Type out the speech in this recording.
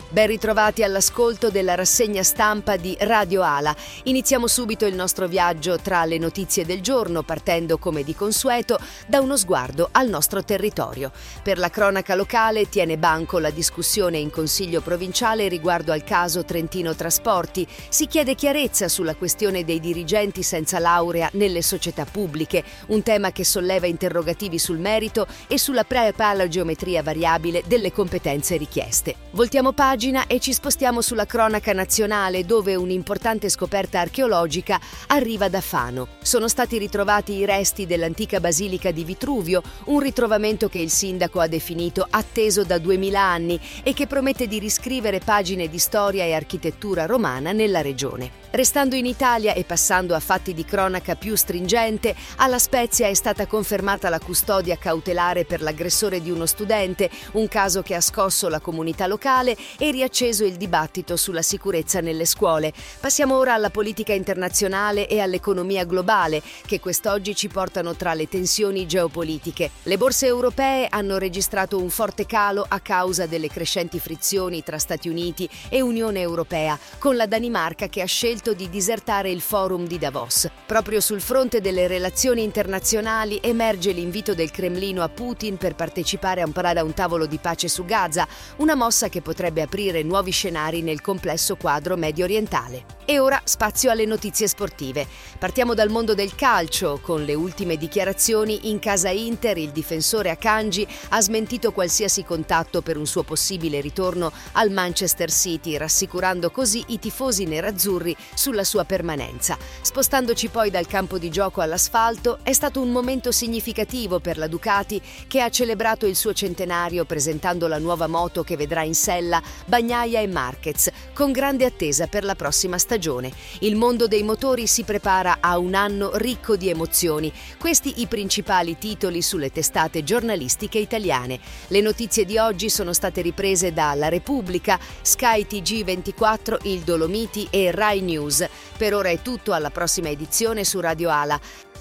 Ben ritrovati all'ascolto della rassegna stampa di Radio Ala. Iniziamo subito il nostro viaggio tra le notizie del giorno, partendo come di consueto da uno sguardo al nostro territorio. Per la cronaca locale tiene banco la discussione in Consiglio provinciale riguardo al caso Trentino Trasporti. Si chiede chiarezza sulla questione dei dirigenti senza laurea nelle società pubbliche, un tema che solleva interrogativi sul merito e sulla geometria variabile delle competenze richieste. Voltiamo pagina e ci spostiamo sulla cronaca nazionale, dove un'importante scoperta archeologica arriva da Fano. Sono stati ritrovati i resti dell'antica basilica di Vitruvio, un ritrovamento che il sindaco ha definito atteso da 2000 anni e che promette di riscrivere pagine di storia e architettura romana nella regione. Restando in Italia e passando a fatti di cronaca più stringente, alla Spezia è stata confermata la custodia cautelare per l'aggressore di uno studente, un caso che ha scosso la comunità locale e riacceso il dibattito sulla sicurezza nelle scuole. Passiamo ora alla politica internazionale e all'economia globale, che quest'oggi ci portano tra le tensioni geopolitiche. Le borse europee hanno registrato un forte calo a causa delle crescenti frizioni tra Stati Uniti e Unione Europea, con la Danimarca che ha scelto di disertare il forum di Davos. Proprio sul fronte delle relazioni internazionali emerge l'invito del Cremlino a Putin per partecipare a un tavolo di pace su Gaza, una mossa che potrebbe aprire nuovi scenari nel complesso quadro medio orientale. E ora spazio alle notizie sportive. Partiamo dal mondo del calcio. Con le ultime dichiarazioni in casa Inter, il difensore Akanji ha smentito qualsiasi contatto per un suo possibile ritorno al Manchester City, rassicurando così i tifosi nerazzurri sulla sua permanenza. Spostandoci poi dal campo di gioco all'asfalto, è stato un momento significativo per la Ducati, che ha celebrato il suo centenario presentando la nuova moto che vedrà in sella Bagnaia e Marquez, con grande attesa per la prossima stagione. Il mondo dei motori si prepara a un anno ricco di emozioni. Questi i principali titoli sulle testate giornalistiche italiane. Le notizie di oggi sono state riprese da La Repubblica, Sky TG24, il Dolomiti e Rai News. Per ora è tutto, alla prossima edizione su Radio Ala.